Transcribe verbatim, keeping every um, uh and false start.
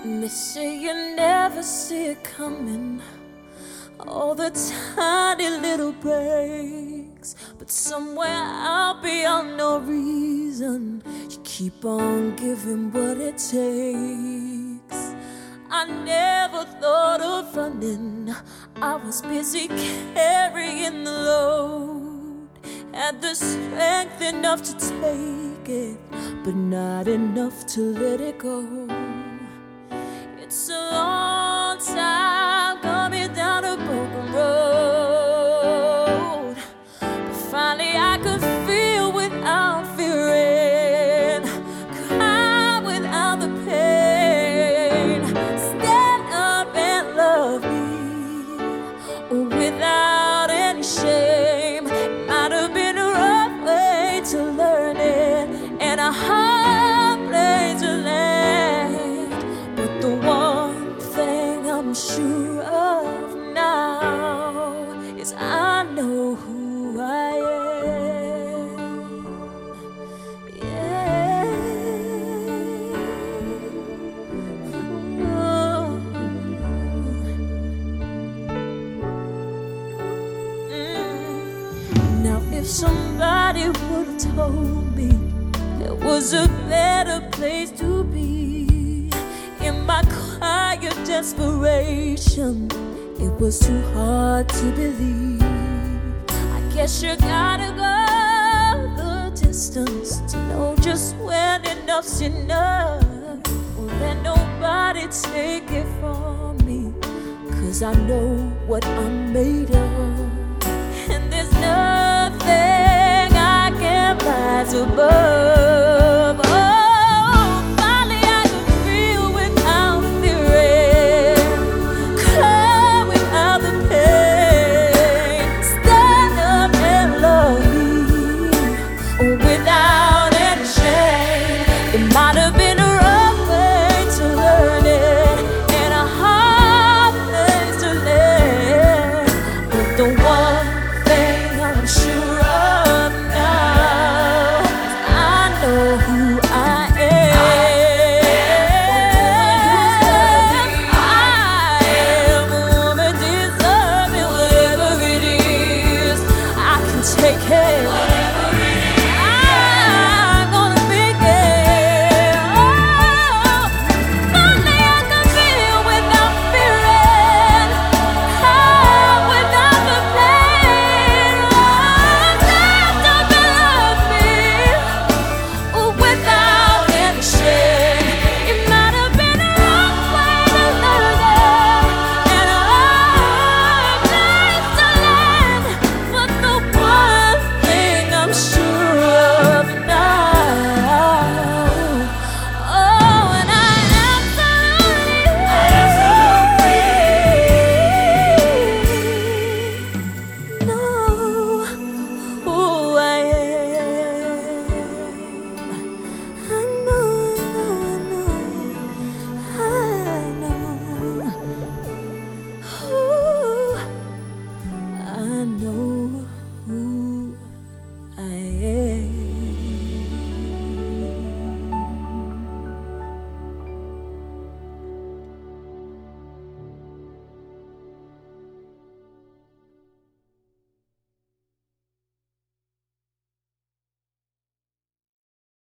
They say you never see it coming, all the tiny little breaks, but somewhere out beyond no reason, you keep on giving what it takes. I never thought of running, I was busy carrying the load. Had the strength enough to take it, but not enough to let it go. It's a long time coming down a broken road, but finally I could feel without fearing, cry without the pain, stand up and love me without any shame. Might have been a rough way to learn it and a hard place to land, but the one thing I'm sure of now is I know who I am. Yeah. Oh. Mm. Now if somebody would have told me there was a better place to be, in my quiet desperation, it was too hard to believe. I guess you gotta go the distance to know just when enough's enough. Won't let nobody take it from me, 'cause I know what I'm made of, and there's nothing I can rise above. Oh, finally I can feel without fearing, cry without the pain, stand up and love me without any shame. It might